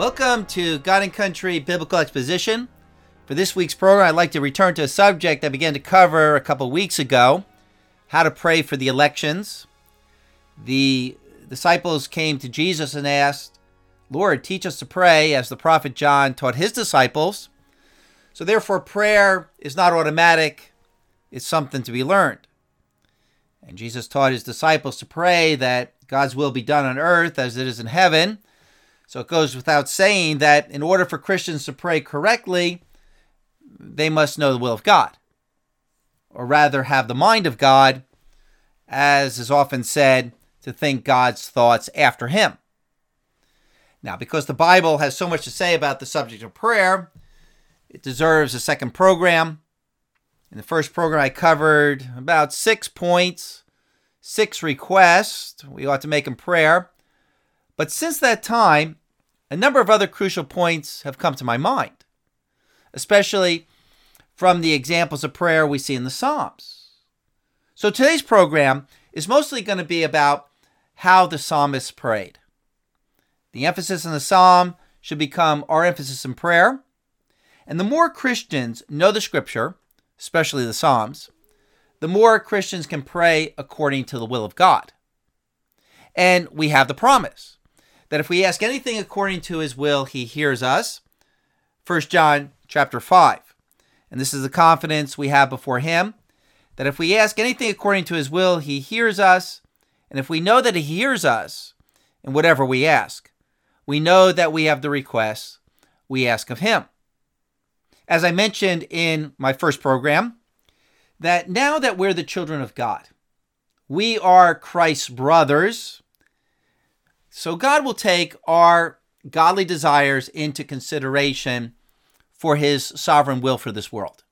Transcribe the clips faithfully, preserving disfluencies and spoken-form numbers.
Welcome to God and Country Biblical Exposition. For this week's program, I'd like to return to a subject I began to cover a couple weeks ago, how to pray for the elections. The disciples came to Jesus and asked, Lord, teach us to pray as the prophet John taught his disciples. So therefore, prayer is not automatic. It's something to be learned. And Jesus taught his disciples to pray that God's will be done on earth as it is in heaven. So it goes without saying that in order for Christians to pray correctly, they must know the will of God, or rather have the mind of God, as is often said, to think God's thoughts after him. Now, because the Bible has so much to say about the subject of prayer, it deserves a second program. In the first program, I covered about six points, six requests we ought to make in prayer. But since that time, a number of other crucial points have come to my mind, especially from the examples of prayer we see in the Psalms. So today's program is mostly going to be about how the psalmist prayed. The emphasis in the psalm should become our emphasis in prayer. And the more Christians know the scripture, especially the Psalms, the more Christians can pray according to the will of God. And we have the promise that if we ask anything according to his will, he hears us. First John chapter five. And this is the confidence we have before him, that if we ask anything according to his will, he hears us. And if we know that he hears us in whatever we ask, we know that we have the requests we ask of him. As I mentioned in my first program, that now that we're the children of God, we are Christ's brothers. So God will take our godly desires into consideration for his sovereign will for this world.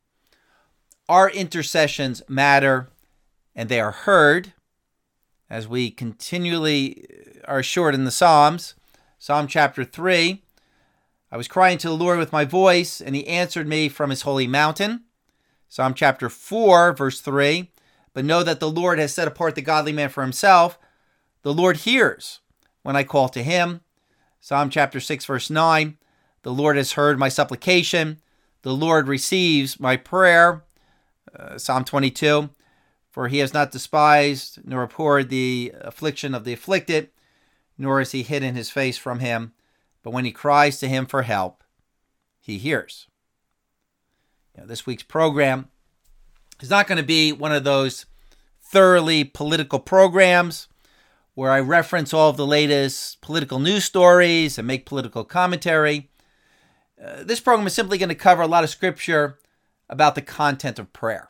Our intercessions matter, and they are heard, as we continually are assured in the Psalms. Psalm chapter three, I was crying to the Lord with my voice, and he answered me from his holy mountain. Psalm chapter four, verse three, but know that the Lord has set apart the godly man for himself. The Lord hears when I call to him. Psalm chapter six, verse nine, the Lord has heard my supplication. The Lord receives my prayer. Uh, Psalm twenty-two, for he has not despised nor abhorred the affliction of the afflicted, nor has he hidden his face from him. But when he cries to him for help, he hears. You know, this week's program is not going to be one of those thoroughly political programs where I reference all of the latest political news stories and make political commentary. Uh, this program is simply going to cover a lot of scripture about the content of prayer.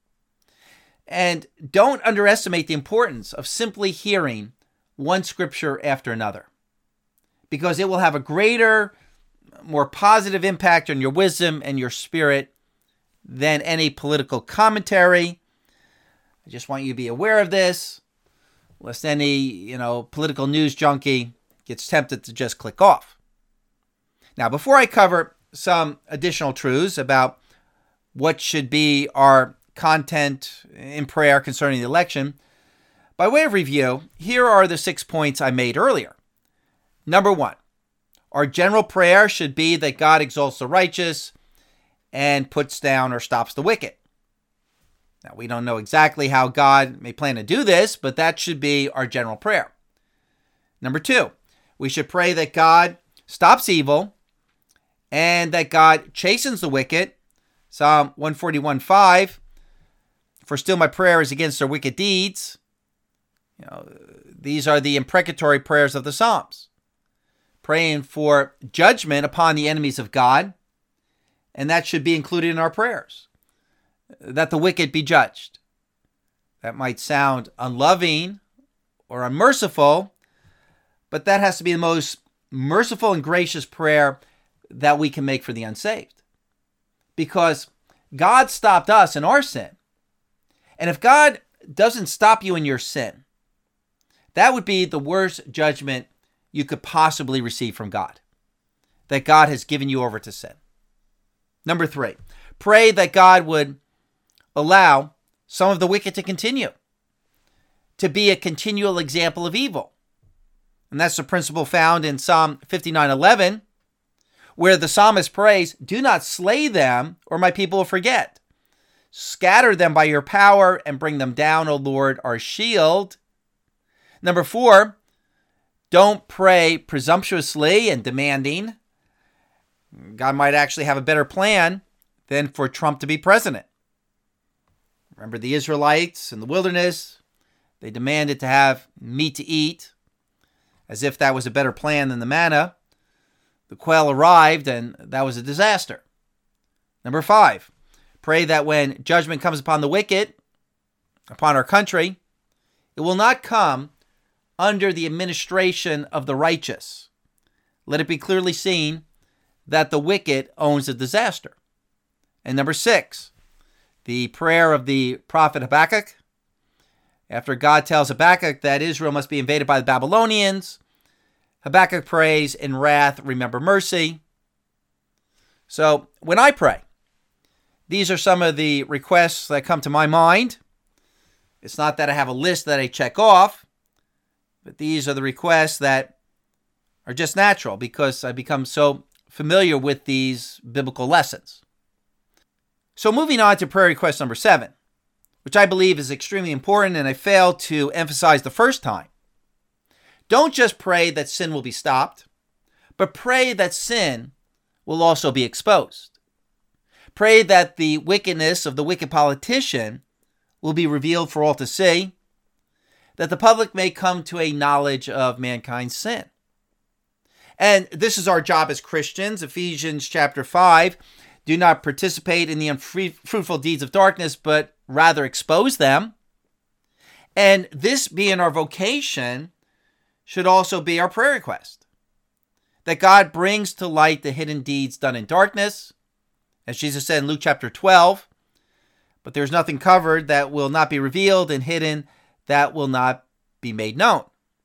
And don't underestimate the importance of simply hearing one scripture after another, because it will have a greater, more positive impact on your wisdom and your spirit than any political commentary. I just want you to be aware of this, lest any, you know, political news junkie gets tempted to just click off. Now, before I cover some additional truths about what should be our content in prayer concerning the election, by way of review, here are the six points I made earlier. Number one, our general prayer should be that God exalts the righteous and puts down or stops the wicked. Now, we don't know exactly how God may plan to do this, but that should be our general prayer. Number two, we should pray that God stops evil and that God chastens the wicked. Psalm one forty-one, five, for still my prayer is against their wicked deeds. You know, these are the imprecatory prayers of the Psalms, praying for judgment upon the enemies of God, and that should be included in our prayers, that the wicked be judged. That might sound unloving or unmerciful, but that has to be the most merciful and gracious prayer that we can make for the unsaved, because God stopped us in our sin. And if God doesn't stop you in your sin, that would be the worst judgment you could possibly receive from God, that God has given you over to sin. Number three, pray that God would allow some of the wicked to continue, to be a continual example of evil. And that's the principle found in Psalm fifty-nine eleven, where the psalmist prays, "Do not slay them, or my people will forget. Scatter them by your power and bring them down, O Lord, our shield." Number four, don't pray presumptuously and demanding. God might actually have a better plan than for Trump to be president. Remember the Israelites in the wilderness? They demanded to have meat to eat, as if that was a better plan than the manna. The quail arrived, and that was a disaster. Number five, pray that when judgment comes upon the wicked, upon our country, it will not come under the administration of the righteous. Let it be clearly seen that the wicked owns the disaster. And number six, the prayer of the prophet Habakkuk. After God tells Habakkuk that Israel must be invaded by the Babylonians, Habakkuk prays, "In wrath, remember mercy." So when I pray, these are some of the requests that come to my mind. It's not that I have a list that I check off, but these are the requests that are just natural because I become so familiar with these biblical lessons. So moving on to prayer request number seven, which I believe is extremely important and I failed to emphasize the first time. Don't just pray that sin will be stopped, but pray that sin will also be exposed. Pray that the wickedness of the wicked politician will be revealed for all to see, that the public may come to a knowledge of mankind's sin. And this is our job as Christians. Ephesians chapter five, do not participate in the unfruitful deeds of darkness, but rather expose them. And this being our vocation should also be our prayer request. That God brings to light the hidden deeds done in darkness, as Jesus said in Luke chapter twelve, but there's nothing covered that will not be revealed and hidden that will not be made known.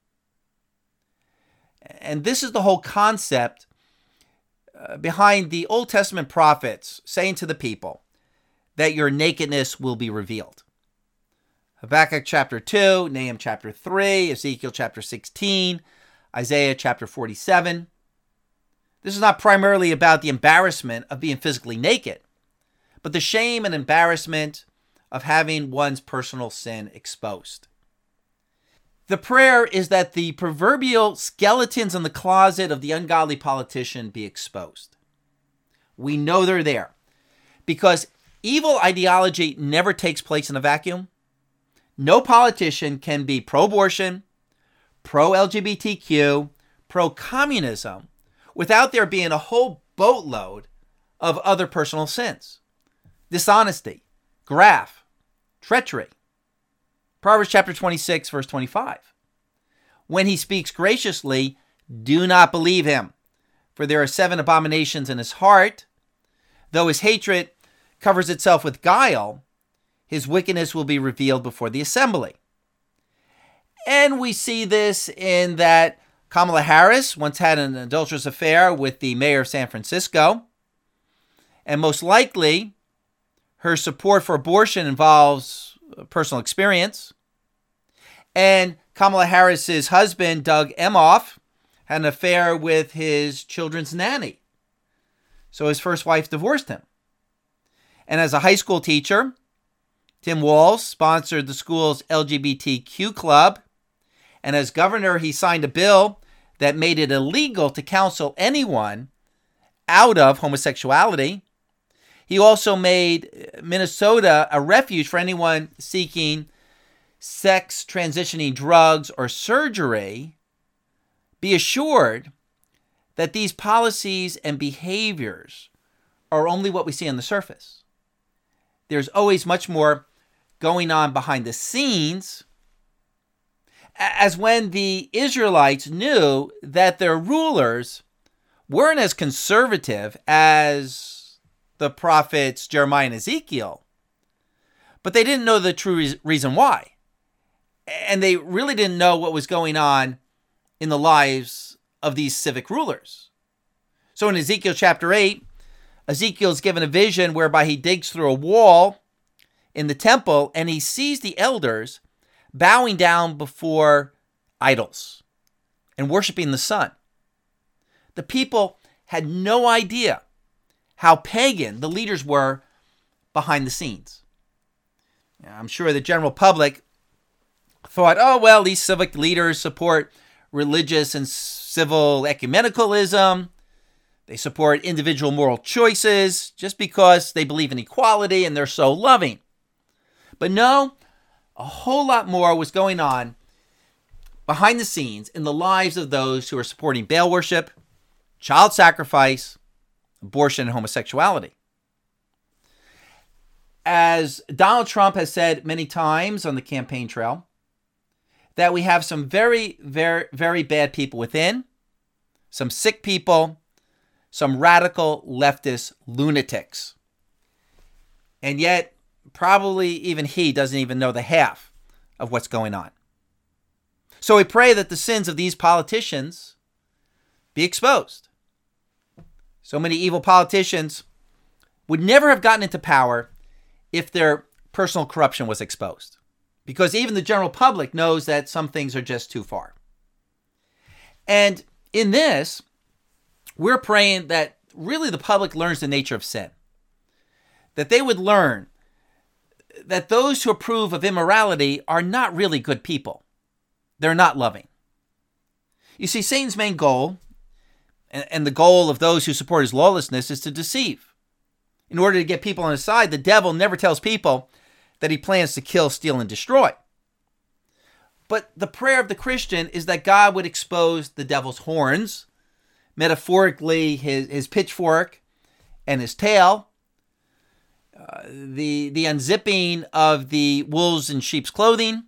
And this is the whole concept uh, behind the Old Testament prophets saying to the people that your nakedness will be revealed. Habakkuk chapter two, Nahum chapter three, Ezekiel chapter sixteen, Isaiah chapter forty-seven. This is not primarily about the embarrassment of being physically naked, but the shame and embarrassment of having one's personal sin exposed. The prayer is that the proverbial skeletons in the closet of the ungodly politician be exposed. We know they're there because evil ideology never takes place in a vacuum. No politician can be pro-abortion, pro-L G B T Q, pro-communism without there being a whole boatload of other personal sins. Dishonesty, graft, treachery. Proverbs chapter twenty-six, verse twenty-five. When he speaks graciously, do not believe him, for there are seven abominations in his heart. Though his hatred covers itself with guile, his wickedness will be revealed before the assembly. And we see this in that Kamala Harris once had an adulterous affair with the mayor of San Francisco. And most likely, her support for abortion involves personal experience. And Kamala Harris's husband, Doug Emhoff, had an affair with his children's nanny. So his first wife divorced him. And as a high school teacher, Tim Walz sponsored the school's L G B T Q club. And as governor, he signed a bill that made it illegal to counsel anyone out of homosexuality. He also made Minnesota a refuge for anyone seeking sex transitioning drugs or surgery. Be assured that these policies and behaviors are only what we see on the surface. There's always much more going on behind the scenes, as when the Israelites knew that their rulers weren't as conservative as the prophets Jeremiah and Ezekiel, but they didn't know the true re- reason why. And they really didn't know what was going on in the lives of these civic rulers. So in Ezekiel chapter eight, Ezekiel's given a vision whereby he digs through a wall in the temple and he sees the elders bowing down before idols. and worshiping the sun. The people had no idea how pagan the leaders were behind the scenes. I'm sure the general public thought, oh, well, these civic leaders support religious and civil ecumenicalism. They support individual moral choices just because they believe in equality and they're so loving. But no, a whole lot more was going on behind the scenes in the lives of those who are supporting Baal worship, child sacrifice, abortion, and homosexuality. As Donald Trump has said many times on the campaign trail, that we have some very, very, very bad people within, some sick people, some radical leftist lunatics. And yet, probably even he doesn't even know the half of what's going on. So we pray that the sins of these politicians be exposed. So many evil politicians would never have gotten into power if their personal corruption was exposed. Because even the general public knows that some things are just too far. And in this, we're praying that really the public learns the nature of sin. That they would learn that those who approve of immorality are not really good people. They're not loving. You see, Satan's main goal, and the goal of those who support his lawlessness, is to deceive. In order to get people on his side, the devil never tells people that he plans to kill, steal, and destroy. But the prayer of the Christian is that God would expose the devil's horns, metaphorically his, his pitchfork and his tail, uh, the, the unzipping of the wolves in sheep's clothing,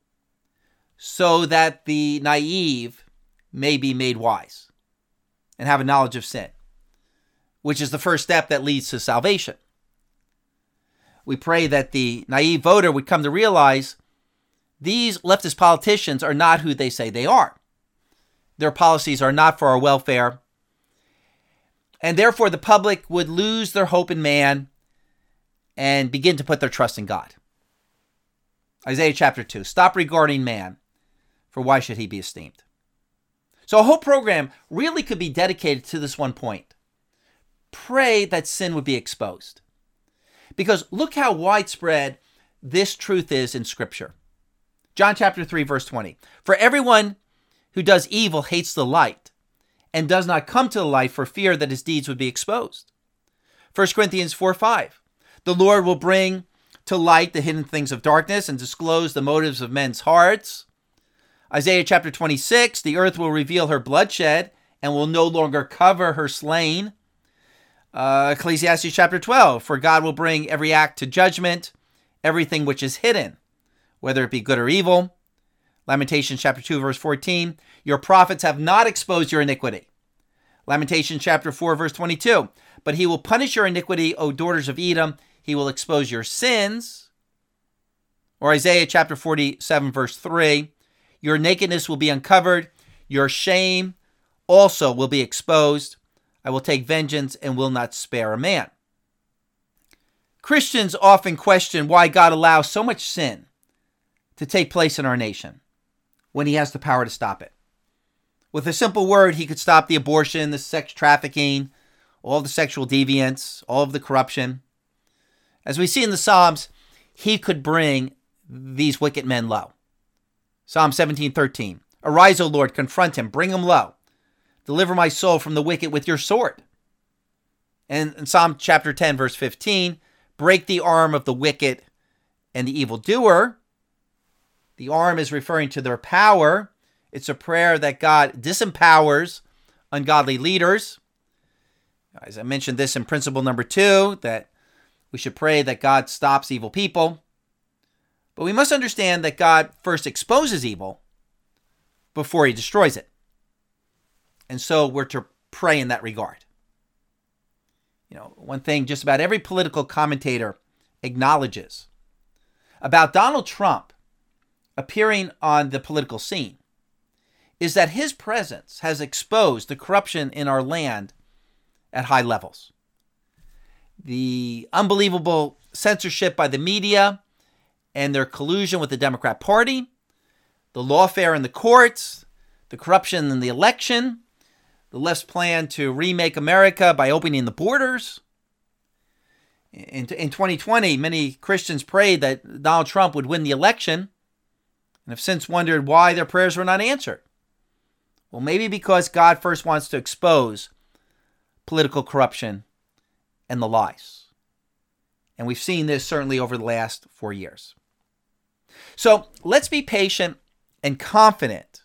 so that the naive may be made wise and have a knowledge of sin, which is the first step that leads to salvation. We pray that the naive voter would come to realize these leftist politicians are not who they say they are. Their policies are not for our welfare. And therefore, the public would lose their hope in man and begin to put their trust in God. Isaiah chapter two, stop regarding man, for why should he be esteemed? So a whole program really could be dedicated to this one point. Pray that sin would be exposed. Because look how widespread this truth is in Scripture. John chapter three, verse twenty. For everyone who does evil hates the light and does not come to the light for fear that his deeds would be exposed. First Corinthians four, five. The Lord will bring to light the hidden things of darkness and disclose the motives of men's hearts. Isaiah chapter twenty-six. The earth will reveal her bloodshed and will no longer cover her slain. Uh, Ecclesiastes chapter twelve, for God will bring every act to judgment, everything which is hidden, whether it be good or evil. Lamentations chapter two, verse fourteen, your prophets have not exposed your iniquity. Lamentations chapter four, verse twenty-two, but he will punish your iniquity, O daughters of Edom, he will expose your sins. Or Isaiah chapter forty-seven, verse three, your nakedness will be uncovered, your shame also will be exposed. I will take vengeance and will not spare a man. Christians often question why God allows so much sin to take place in our nation when he has the power to stop it. With a simple word, he could stop the abortion, the sex trafficking, all the sexual deviance, all of the corruption. As we see in the Psalms, he could bring these wicked men low. Psalm seventeen thirteen. Arise, O Lord, confront him, bring him low. Deliver my soul from the wicked with your sword. And in Psalm chapter ten, verse fifteen, break the arm of the wicked and the evildoer. The arm is referring to their power. It's a prayer that God disempowers ungodly leaders. As I mentioned this in principle number two, that we should pray that God stops evil people. But we must understand that God first exposes evil before he destroys it. And so we're to pray in that regard. You know, one thing just about every political commentator acknowledges about Donald Trump appearing on the political scene is that his presence has exposed the corruption in our land at high levels. The unbelievable censorship by the media and their collusion with the Democrat Party, the lawfare in the courts, the corruption in the election, the left's plan to remake America by opening the borders. In, in twenty twenty, many Christians prayed that Donald Trump would win the election and have since wondered why their prayers were not answered. Well, maybe because God first wants to expose political corruption and the lies. And we've seen this certainly over the last four years. So let's be patient and confident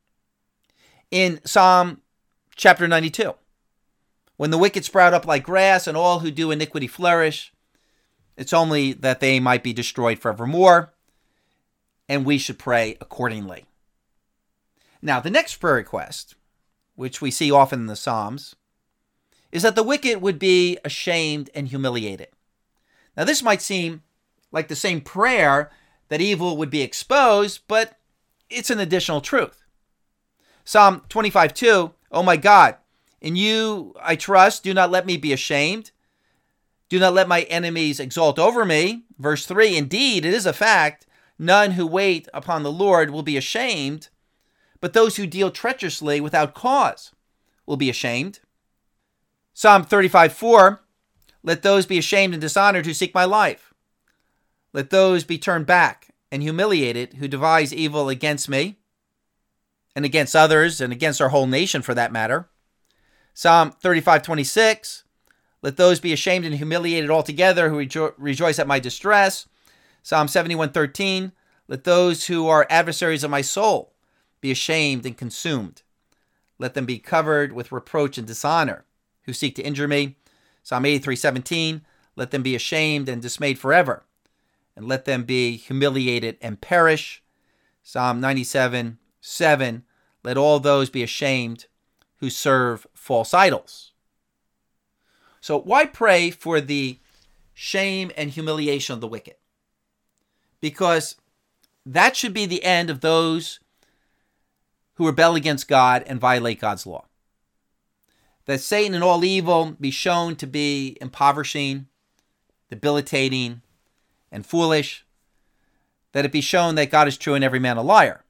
in Psalm chapter ninety-two. When the wicked sprout up like grass and all who do iniquity flourish, it's only that they might be destroyed forevermore, and we should pray accordingly. Now, the next prayer request, which we see often in the Psalms, is that the wicked would be ashamed and humiliated. Now, this might seem like the same prayer that evil would be exposed, but it's an additional truth. Psalm twenty-five two, "Oh my God, in you I trust, do not let me be ashamed. Do not let my enemies exult over me." Verse three, "Indeed, it is a fact, none who wait upon the Lord will be ashamed, but those who deal treacherously without cause will be ashamed." Psalm thirty-five four, "Let those be ashamed and dishonored who seek my life. Let those be turned back and humiliated who devise evil against me and against others and against our whole nation for that matter." Psalm thirty-five twenty-six, "Let those be ashamed and humiliated altogether who rejo- rejoice at my distress." Psalm seventy-one thirteen, "Let those who are adversaries of my soul be ashamed and consumed. Let them be covered with reproach and dishonor who seek to injure me." Psalm eighty-three seventeen, "Let them be ashamed and dismayed forever, and let them be humiliated and perish." Psalm ninety-seven seven, "Let all those be ashamed who serve false idols." So why pray for the shame and humiliation of the wicked? Because that should be the end of those who rebel against God and violate God's law. That Satan and all evil be shown to be impoverishing, debilitating, and foolish. That it be shown that God is true and every man a liar.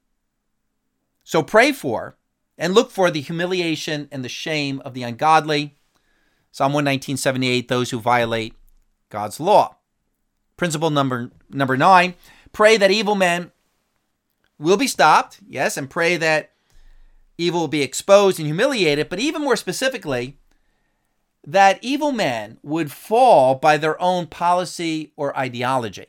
So pray for and look for the humiliation and the shame of the ungodly. Psalm one nineteen seventy-eight, "Those who violate God's law." Principle number, number nine, pray that evil men will be stopped, yes, and pray that evil will be exposed and humiliated, but even more specifically, that evil men would fall by their own policy or ideology.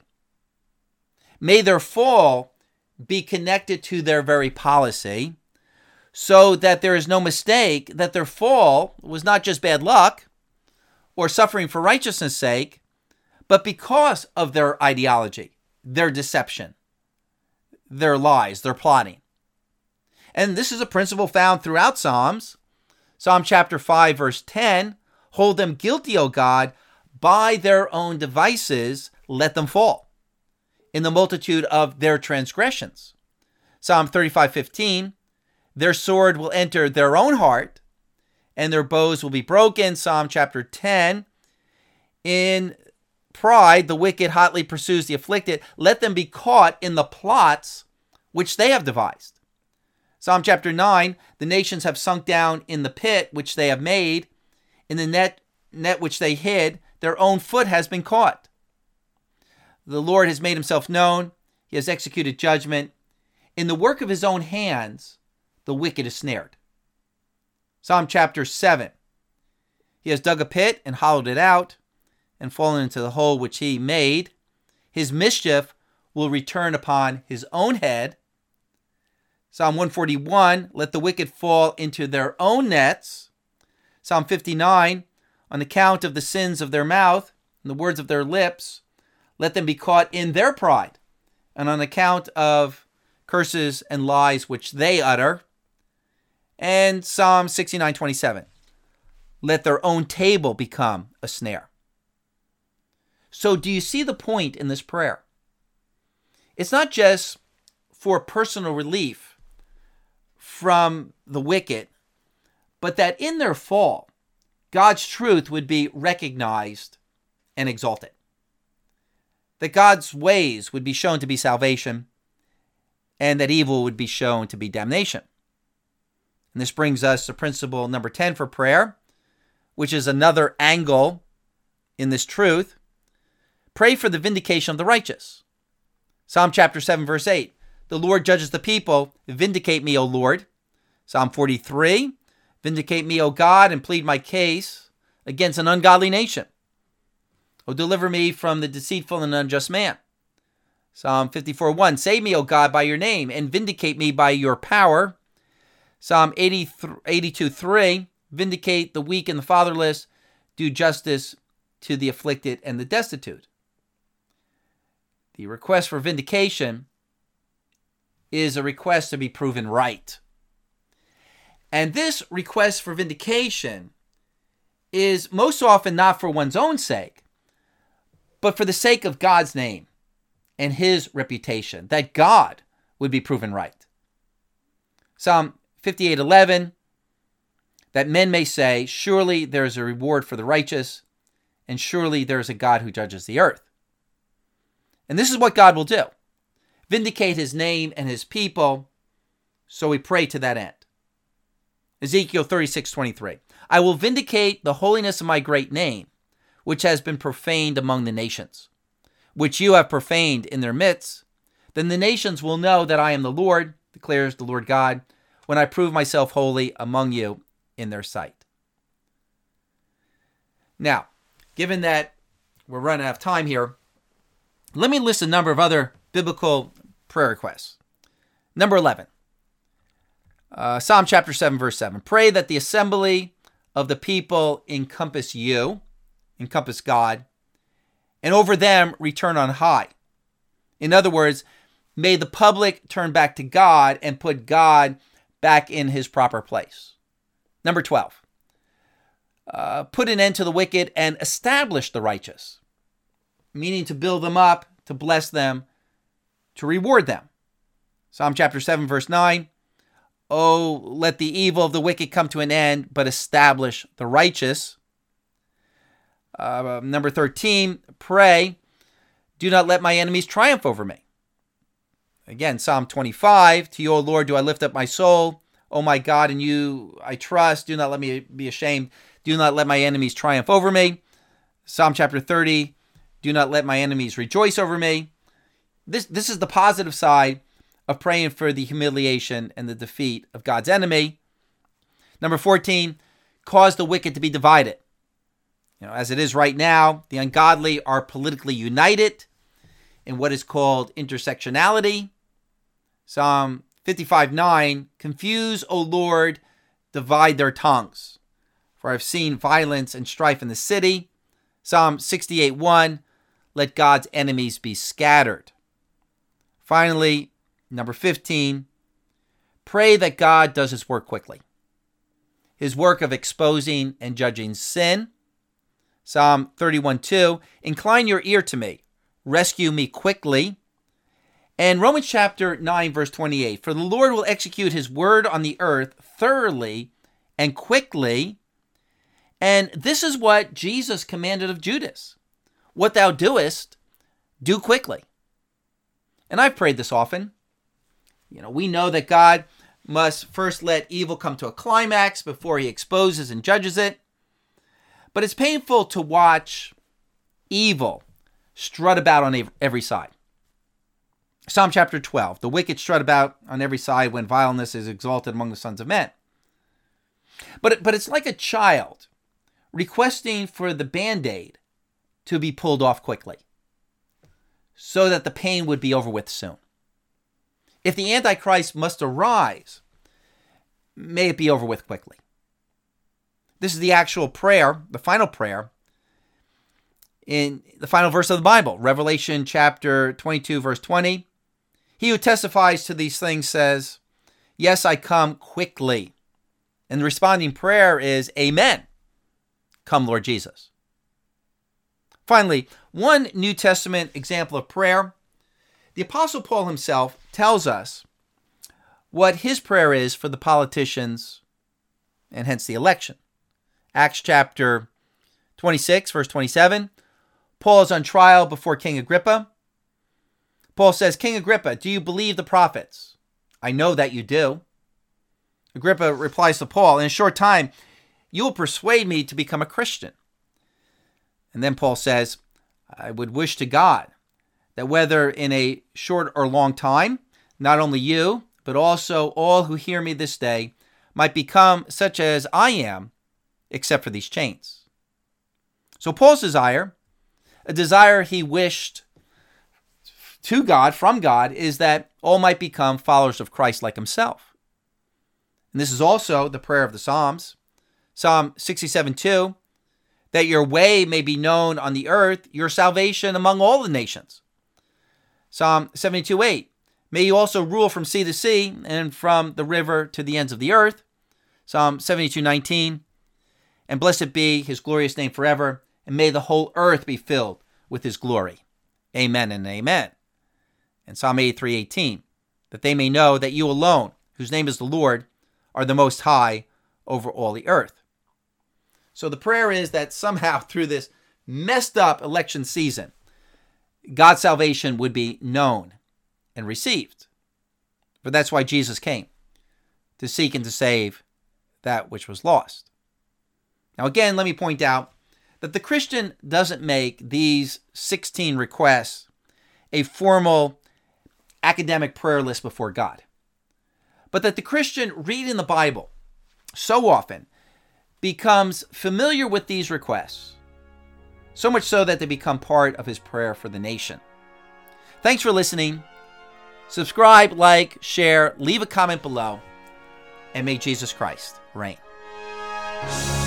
May their fall be connected to their very policy, so that there is no mistake that their fall was not just bad luck or suffering for righteousness' sake, but because of their ideology, their deception, their lies, their plotting. And this is a principle found throughout Psalms. Psalm chapter five, verse ten, "Hold them guilty, O God, by their own devices, let them fall, in the multitude of their transgressions." Psalm thirty-five fifteen, "Their sword will enter their own heart, and their bows will be broken." Psalm chapter ten, "In pride, the wicked hotly pursues the afflicted. Let them be caught in the plots which they have devised." Psalm chapter nine, "The nations have sunk down in the pit which they have made. In the net, net which they hid, their own foot has been caught. The Lord has made himself known. He has executed judgment. In the work of his own hands, the wicked is snared." Psalm chapter seven, "He has dug a pit and hollowed it out and fallen into the hole which he made. His mischief will return upon his own head." Psalm one forty-one, "Let the wicked fall into their own nets." Psalm fifty-nine, "On account of the sins of their mouth and the words of their lips, let them be caught in their pride, and on account of curses and lies which they utter." And Psalm sixty-nine twenty-seven, "Let their own table become a snare." So do you see the point in this prayer? It's not just for personal relief from the wicked, but that in their fall, God's truth would be recognized and exalted. That God's ways would be shown to be salvation, and that evil would be shown to be damnation. And this brings us to principle number ten for prayer, which is another angle in this truth. Pray for the vindication of the righteous. Psalm chapter seven, verse eight. The Lord judges the people. Vindicate me, O Lord. Psalm forty-three. Vindicate me, O God, and plead my case against an ungodly nation. O deliver me from the deceitful and unjust man. Psalm fifty-four, one. Save me, O God, by your name, and vindicate me by your power. Psalm eighty-two, three. Vindicate the weak and the fatherless. Do justice to the afflicted and the destitute. The request for vindication is a request to be proven right. And this request for vindication is most often not for one's own sake, but for the sake of God's name and his reputation, that God would be proven right. Psalm fifty-eight, eleven, that men may say, surely there is a reward for the righteous, and surely there is a God who judges the earth. And this is what God will do. Vindicate his name and his people, so we pray to that end. Ezekiel thirty-six, twenty-three. I will vindicate the holiness of my great name, which has been profaned among the nations, which you have profaned in their midst. Then the nations will know that I am the Lord, declares the Lord God, when I prove myself holy among you in their sight. Now, given that we're running out of time here, let me list a number of other biblical prayer requests. Number eleven. Uh, Psalm chapter seven, verse seven. Pray that the assembly of the people encompass you, encompass God, and over them return on high. In other words, may the public turn back to God and put God back in his proper place. Number twelve. Uh, put an end to the wicked and establish the righteous, meaning to build them up, to bless them, to reward them. Psalm chapter seven, verse nine. Oh, let the evil of the wicked come to an end, but establish the righteous. Uh, number thirteen, pray, do not let my enemies triumph over me. Again, Psalm twenty-five, to you, O Lord, do I lift up my soul. O my God, in you I trust. Do not let me be ashamed. Do not let my enemies triumph over me. Psalm chapter thirty, do not let my enemies rejoice over me. This, this is the positive side of praying for the humiliation and the defeat of God's enemy. Number fourteen, cause the wicked to be divided. You know, as it is right now, the ungodly are politically united in what is called intersectionality. Psalm fifty-five, nine, confuse, O Lord, divide their tongues, for I've seen violence and strife in the city. Psalm sixty-eight, one, let God's enemies be scattered. Finally, number fifteen, pray that God does his work quickly. His work of exposing and judging sin. Psalm thirty-one, two, incline your ear to me, rescue me quickly. And Romans chapter nine, verse twenty-eight, for the Lord will execute his word on the earth thoroughly and quickly. And this is what Jesus commanded of Judas. What thou doest, do quickly. And I've prayed this often. You know, we know that God must first let evil come to a climax before he exposes and judges it. But it's painful to watch evil strut about on every side. Psalm chapter twelve, the wicked strut about on every side when vileness is exalted among the sons of men. But, but it's like a child requesting for the Band-Aid to be pulled off quickly so that the pain would be over with soon. If the Antichrist must arise, may it be over with quickly. This is the actual prayer, the final prayer, in the final verse of the Bible, Revelation chapter twenty-two, verse twenty. He who testifies to these things says, yes, I come quickly. And the responding prayer is, amen. Come, Lord Jesus. Finally, one New Testament example of prayer. The Apostle Paul himself tells us what his prayer is for the politicians and hence the election. Acts chapter twenty-six, verse twenty-seven. Paul is on trial before King Agrippa. Paul says, King Agrippa, do you believe the prophets? I know that you do. Agrippa replies to Paul, in a short time, you will persuade me to become a Christian. And then Paul says, I would wish to God that whether in a short or long time, not only you, but also all who hear me this day might become such as I am, except for these chains. So Paul's desire, a desire he wished to God, from God, is that all might become followers of Christ like himself. And this is also the prayer of the Psalms. Psalm sixty-seven two, that your way may be known on the earth, your salvation among all the nations. Psalm seventy-two eight, may you also rule from sea to sea and from the river to the ends of the earth. Psalm seventy-two nineteen, and blessed be his glorious name forever, and may the whole earth be filled with his glory. Amen and amen. And Psalm eighty-three eighteen, that they may know that you alone, whose name is the Lord, are the most high over all the earth. So the prayer is that somehow through this messed up election season, God's salvation would be known and received. For that's why Jesus came, to seek and to save that which was lost. Now again, let me point out that the Christian doesn't make these sixteen requests a formal academic prayer list before God, but that the Christian reading the Bible so often becomes familiar with these requests, so much so that they become part of his prayer for the nation. Thanks for listening. Subscribe, like, share, leave a comment below, and may Jesus Christ reign.